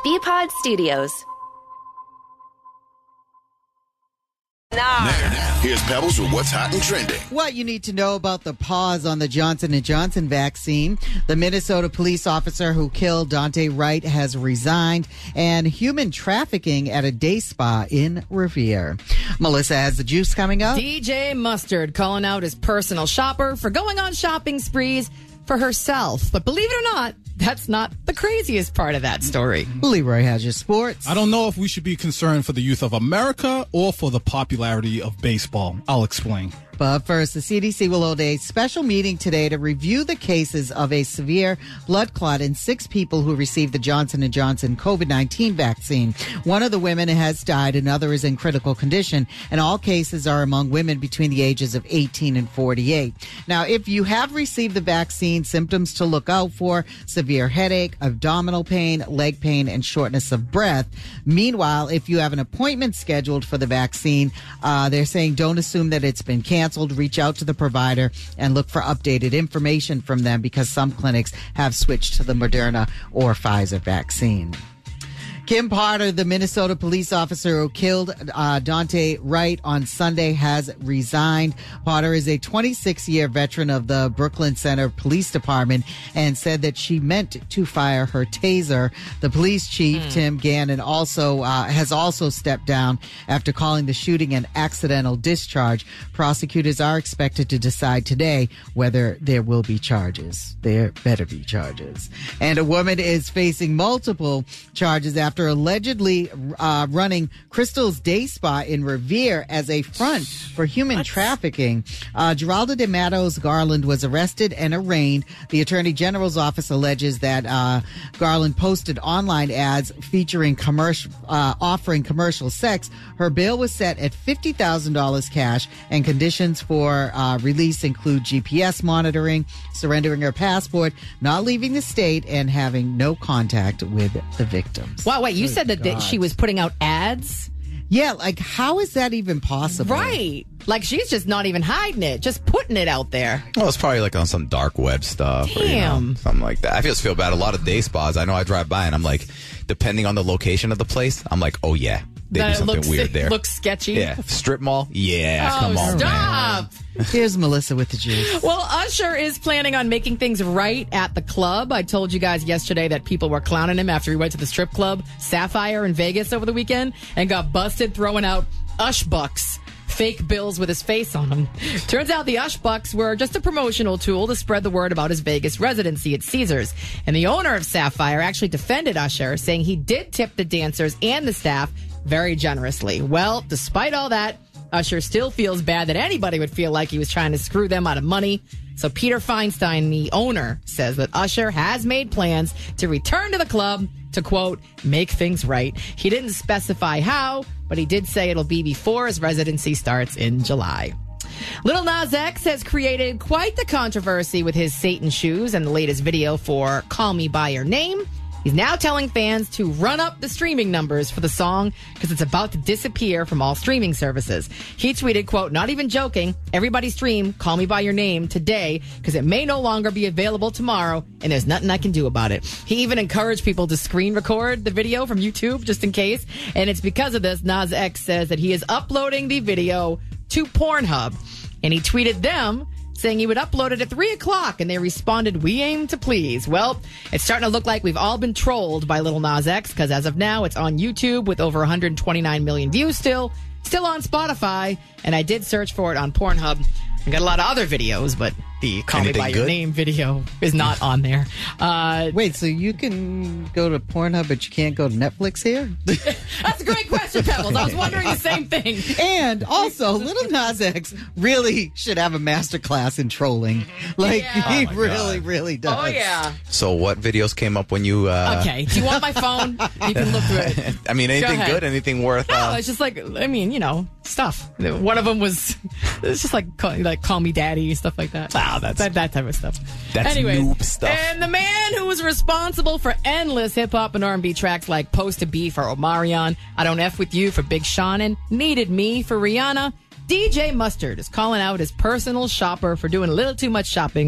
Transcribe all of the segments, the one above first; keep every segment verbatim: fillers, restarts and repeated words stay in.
B-Pod Studios. Now, now, here's Pebbles with what's hot and trending. What you need to know about the pause on the Johnson and Johnson vaccine. The Minnesota police officer who killed Daunte Wright has resigned, and human trafficking at a day spa in Revere. Melissa has the juice coming up. D J Mustard calling out his personal shopper for going on shopping sprees for herself. But believe it or not, that's not the craziest part of that story. Leroy has your sports. I don't know if we should be concerned for the youth of America or for the popularity of baseball. I'll explain. But first, the C D C will hold a special meeting today to review the cases of a severe blood clot in six people who received the Johnson and Johnson COVID nineteen vaccine. One of the women has died, another is in critical condition, and all cases are among women between the ages of eighteen and forty-eight. Now, if you have received the vaccine, symptoms to look out for: severe headache, abdominal pain, leg pain, and shortness of breath. Meanwhile, if you have an appointment scheduled for the vaccine, uh, they're saying don't assume that it's been canceled. Reach out to the provider and look for updated information from them, because some clinics have switched to the Moderna or Pfizer vaccine. Kim Potter, the Minnesota police officer who killed uh, Daunte Wright on Sunday, has resigned. Potter is a twenty-six-year veteran of the Brooklyn Center Police Department and said that she meant to fire her taser. The police chief, mm. Tim Gannon, also uh, has also stepped down after calling the shooting an accidental discharge. Prosecutors are expected to decide today whether there will be charges. There better be charges. And a woman is facing multiple charges after After allegedly uh, running Crystal's Day Spa in Revere as a front for human what? trafficking. Uh, Geralda de Matos Garland was arrested and arraigned. The Attorney General's office alleges that uh, Garland posted online ads featuring commercial, uh, offering commercial sex. Her bail was set at fifty thousand dollars cash, and conditions for uh, release include G P S monitoring, surrendering her passport, not leaving the state, and having no contact with the victims. Wow, wait, you Good said that, that she was putting out ads? Yeah, like, how is that even possible? Right. Like, she's just not even hiding it, just putting it out there. Well, it's probably like on some dark web stuff. Or, you know, something like that. I just feel bad. A lot of day spas, I know I drive by and I'm like, depending on the location of the place, I'm like, oh, yeah. They that do something looks, weird there. Looks sketchy. Yeah. Strip mall? Yeah, oh, come on, stop. man. Here's Melissa with the juice. Well, Usher is planning on making things right at the club. I told you guys yesterday that people were clowning him after he went to the strip club Sapphire in Vegas over the weekend and got busted throwing out Ush Bucks, fake bills with his face on them. Turns out the Ush Bucks were just a promotional tool to spread the word about his Vegas residency at Caesars. And the owner of Sapphire actually defended Usher, saying he did tip the dancers and the staff very generously. Well, despite all that, Usher still feels bad that anybody would feel like he was trying to screw them out of money. So Peter Feinstein, the owner, says that Usher has made plans to return to the club to, quote, make things right. He didn't specify how, but he did say it'll be before his residency starts in July. Lil Nas X has created quite the controversy with his Satan shoes and the latest video for Call Me By Your Name. He's now telling fans to run up the streaming numbers for the song because it's about to disappear from all streaming services. He tweeted, quote, not even joking, everybody stream Call Me By Your Name today because it may no longer be available tomorrow and there's nothing I can do about it. He even encouraged people to screen record the video from YouTube just in case. And it's because of this, Nas X says that he is uploading the video to Pornhub. And he tweeted them saying he would upload it at three o'clock, and they responded, we aim to please. Well, it's starting to look like we've all been trolled by Lil Nas X, because as of now, it's on YouTube with over one hundred twenty-nine million views still, still on Spotify, and I did search for it on Pornhub. I got a lot of other videos, but the Call Anything Me By Your good? Name video is not on there. Uh, Wait, so you can go to Pornhub, but you can't go to Netflix here? That's a great question, Pebbles. I was wondering the same thing. And also, Lil Nas X really should have a master class in trolling. Like, Yeah. he Oh my really, God. really does. Oh, yeah. So what videos came up when you... Uh, Okay. Do you want my phone? You can look through it. I mean, anything ahead. good? Anything worth... No, Uh, it's just like, I mean, you know, stuff. One of them was, it's just like, call, like call me daddy, stuff like that. Wow, that's- that, that type of stuff. That's Anyways, noob stuff. And the man who was responsible for endless hip hop and R and B tracks like Post to Be for Omarion, I Don't F With You for Big Sean, and Needed Me for Rihanna, D J Mustard is calling out his personal shopper for doing a little too much shopping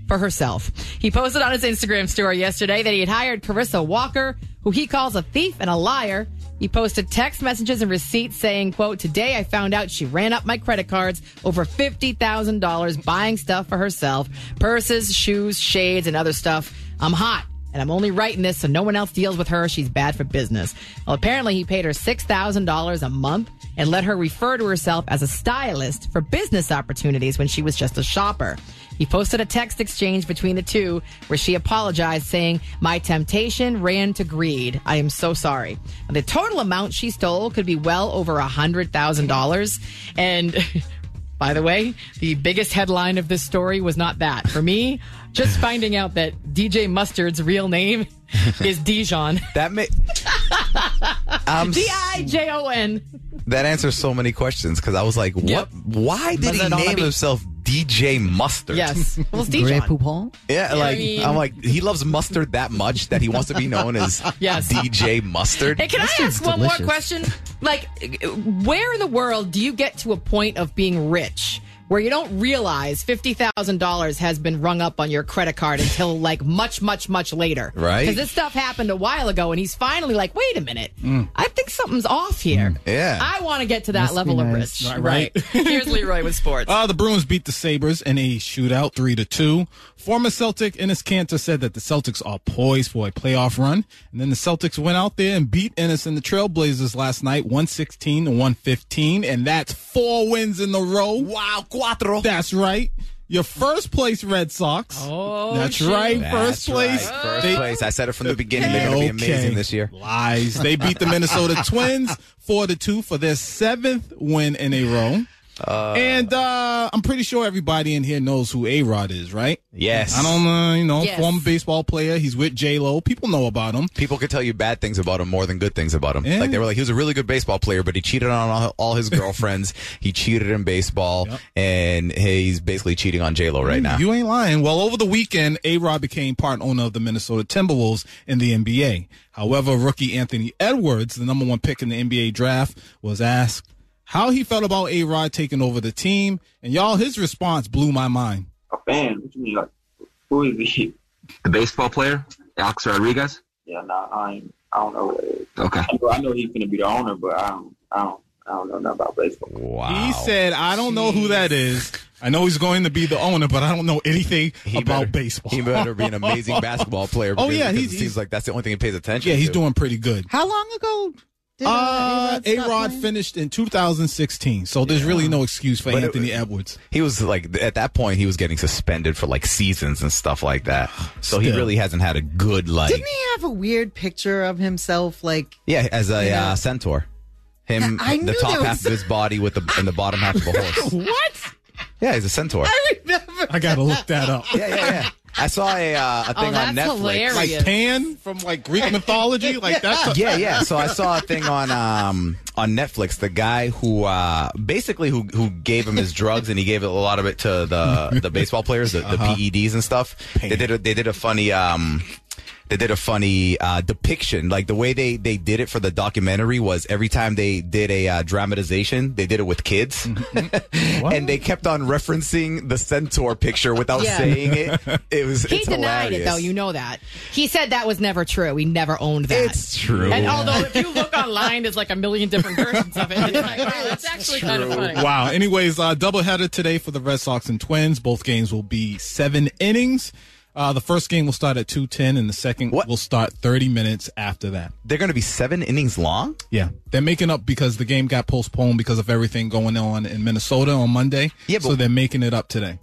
for herself. He posted on his Instagram story yesterday that he had hired Carissa Walker, who he calls a thief and a liar. He posted text messages and receipts saying, quote, today I found out she ran up my credit cards over fifty thousand dollars buying stuff for herself, purses, shoes, shades, and other stuff. I'm hot. And I'm only writing this so no one else deals with her. She's bad for business. Well, apparently he paid her six thousand dollars a month and let her refer to herself as a stylist for business opportunities when she was just a shopper. He posted a text exchange between the two where she apologized, saying, my temptation ran to greed. I am so sorry. And the total amount she stole could be well over one hundred thousand dollars. And by the way, the biggest headline of this story was not that. For me, just finding out that D J Mustard's real name is Dijon. That may um, D I J O N. That answers so many questions because I was like, what? Yep. Why did Was he it on the name beat? himself D J Mustard? Yes. Well, it's Grey Dijon. Poupon? Yeah, like I mean- I'm like he loves mustard that much that he wants to be known as Yes. D J Mustard. Hey, can I Mustard's ask one delicious. more question? Like, where in the world do you get to a point of being rich where you don't realize fifty thousand dollars has been rung up on your credit card until like much, much, much later? Right. Because this stuff happened a while ago and he's finally like, wait a minute, I think something's off here. Yeah. I want to get to that Must level be of nice. rich. Right, right. Here's Leroy with sports. Uh, the Bruins beat the Sabres in a shootout, three to two. Former Celtic Ennis Cantor said that the Celtics are poised for a playoff run. And then the Celtics went out there and beat Ennis and the Trailblazers last night, one sixteen to one fifteen. And that's four wins in a row. Wow, cuatro. That's right. Your first place Red Sox. Oh, That's shoot. right. That's First place. right. First They- place. I said it from the beginning. They're going to be amazing this year. Lies. They beat the Minnesota Twins four to two for their seventh win in a row. Uh, and uh, I'm pretty sure everybody in here knows who A-Rod is, right? Yes. I don't know, you know, Yes. former baseball player. He's with J-Lo. People know about him. People could tell you bad things about him more than good things about him. Yeah. Like they were like, he was a really good baseball player, but he cheated on all, all his girlfriends. He cheated in baseball, Yep. and he's basically cheating on J-Lo right now. You ain't lying. Well, over the weekend, A-Rod became part owner of the Minnesota Timberwolves in the N B A. However, rookie Anthony Edwards, the number one pick in the N B A draft, was asked how he felt about A-Rod taking over the team. And y'all, his response blew my mind. A fan? What you mean? Like, who is he? The baseball player, Alex Rodriguez. Yeah, nah, I ain't. I don't know what it is. Okay. I know, I know he's gonna be the owner, but I don't. I don't. I don't know nothing about baseball. Wow. He said, I don't know who that is. I know he's going to be the owner, but I don't know anything He about better- baseball. He better be an amazing basketball player. Oh, because- yeah, because he's- it he's- seems like that's the only thing he pays attention Yeah, he's to. doing pretty good. How long ago did uh, Uh, A-Rod stop A-Rod playing? finished in two thousand sixteen, so there's really no excuse for But it- Anthony Edwards. He was like, at that point, he was getting suspended for like seasons and stuff like that. So he Still. really hasn't had a good, like, Didn't he have a weird picture of himself? Like, yeah, as a Yeah. uh, centaur. Him, I the knew top there half was- of his body with the and the bottom half of a horse. What? Yeah, he's a centaur. I remember. I gotta look that up. Yeah, yeah, yeah. I saw a uh, a thing Oh, on that's Netflix. hilarious. Like Pan from like Greek mythology, like that's a, Yeah, yeah. So I saw a thing on um on Netflix. The guy who uh basically who who gave him his drugs and he gave a lot of it to the the baseball players, the, the P E Ds and stuff. They did a, they did a funny um. They did a funny uh, depiction. Like the way they, they did it for the documentary was every time they did a uh, dramatization, they did it with kids. And they kept on referencing the centaur picture without Yeah. saying it. It was He it's denied hilarious. it, though. You know that. He said that was never true. He never owned that. It's true. And although if you look online, there's like a million different versions of it. It's like, wow, that's actually kind of funny. wow. Anyways, uh, doubleheader today for the Red Sox and Twins. Both games will be seven innings. Uh, the first game will start at two ten, and the second What? will start thirty minutes after that. They're going to be seven innings long? Yeah, they're making up because the game got postponed because of everything going on in Minnesota on Monday. Yeah, but- so they're making it up today.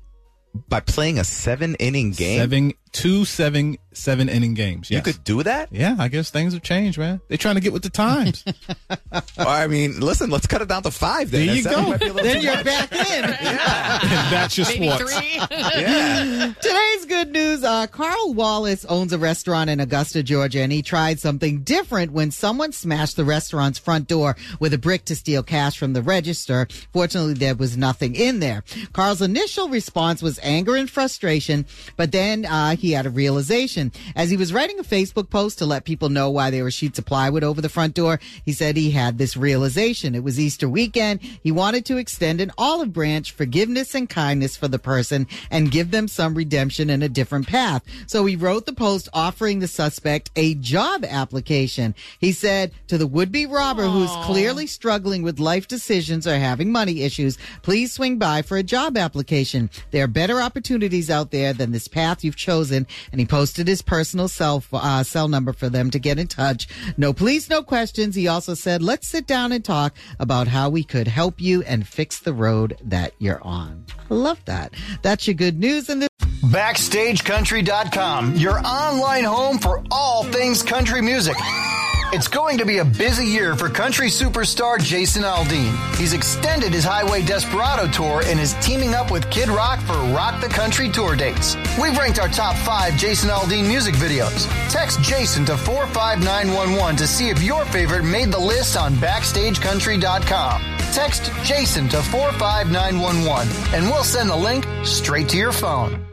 By playing a seven inning game? Seven, two seven, seven inning games. You Yes. could do that? Yeah, I guess things have changed, man. They're trying to get with the times. Or, I mean, listen, let's cut it down to five then. There you Seven go. might be a little Then too you're much. back in. And that's your Maybe sports. three. Yeah. Today's good news. Uh, Carl Wallace owns a restaurant in Augusta, Georgia, and he tried something different when someone smashed the restaurant's front door with a brick to steal cash from the register. Fortunately, there was nothing in there. Carl's initial response was anger and frustration, but then uh, he he had a realization. As he was writing a Facebook post to let people know why there were sheets of plywood over the front door, he said he had this realization. It was Easter weekend. He wanted to extend an olive branch, forgiveness and kindness for the person and give them some redemption in a different path. So he wrote the post offering the suspect a job application. He said to the would-be robber Aww. who's clearly struggling with life decisions or having money issues, please swing by for a job application. There are better opportunities out there than this path you've chosen. And he posted his personal cell, uh, cell number for them to get in touch. No please, no questions. He also said, let's sit down and talk about how we could help you and fix the road that you're on. I love that. That's your good news. And this Backstage Country dot com, your online home for all things country music. It's going to be a busy year for country superstar Jason Aldean. He's extended his Highway Desperado tour and is teaming up with Kid Rock for Rock the Country tour dates. We've ranked our top five Jason Aldean music videos. Text Jason to four five nine one one to see if your favorite made the list on Backstage Country dot com. Text Jason to four five nine one one and we'll send the link straight to your phone.